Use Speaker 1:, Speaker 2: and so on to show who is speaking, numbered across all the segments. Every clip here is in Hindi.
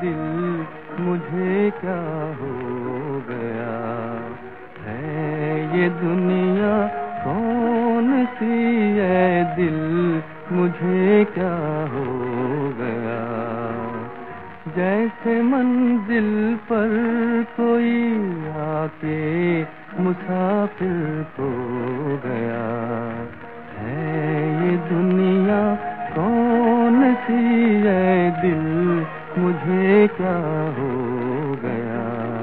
Speaker 1: दिल मुझे क्या हो गया है ये दुनिया कौन सी है दिल मुझे क्या हो गया जैसे मंजिल पर कोई आके मुसाफिर हो गया है ये दुनिया कौन सी है दिल मुझे क्या हो गया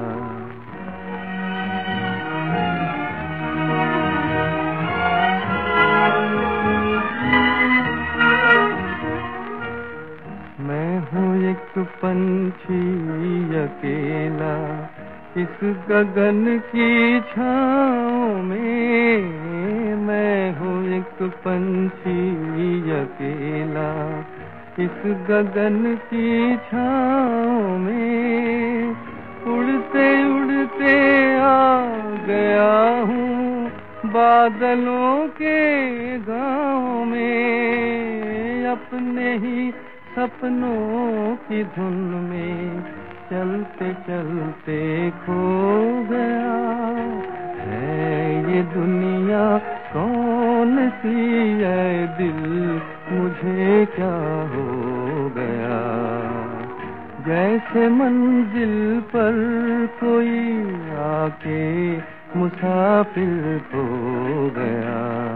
Speaker 1: मैं हूँ एक पंछी अकेला इस गगन की छाँव में मैं हूँ एक पंछी अकेला इस गगन की छाँव में उड़ते उड़ते आ गया हूँ बादलों के गाँव में अपने ही सपनों की धुन में चलते चलते खो गया है ये दुनिया कौन सी है दिल मुझे क्या हो गया जैसे मंजिल पर कोई आके मुसाफिर हो गया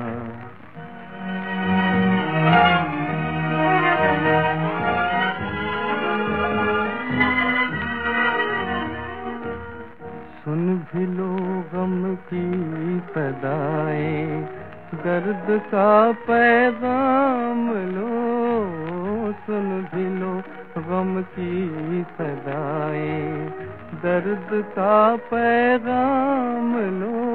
Speaker 1: सुन भी लो गम की सदाएं दर्द का पैगाम लो सुन भी लो गम की सदाएं दर्द का पैगाम लो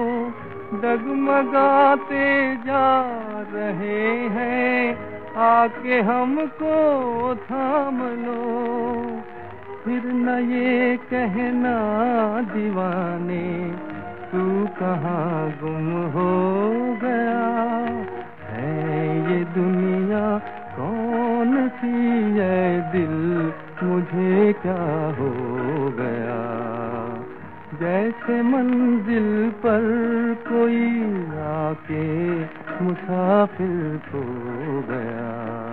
Speaker 1: डगमगाते जा रहे हैं आके हमको थाम लो फिर न ये कहना दीवाने तू कहाँ गुम हो गया है ये दुनिया कौन सी है दिल मुझे क्या हो गया जैसे मंजिल पर कोई आके मुसाफिर हो गया